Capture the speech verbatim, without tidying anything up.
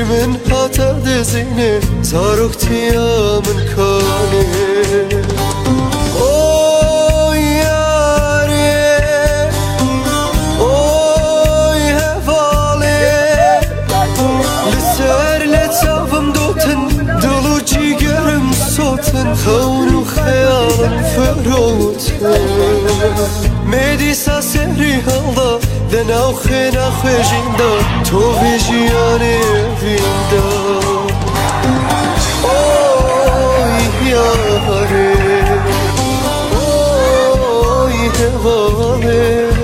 من هاتا دزینه زارکتیا من کانه اوی یاره اوی هواله لسر لطافم دوتن دلو جیگرم سوتن خون و خیالم فروتن مدیسا سری حالا دناو خینا خوشیندا تو ویژیانه ویندا اوی یاره اوی هواله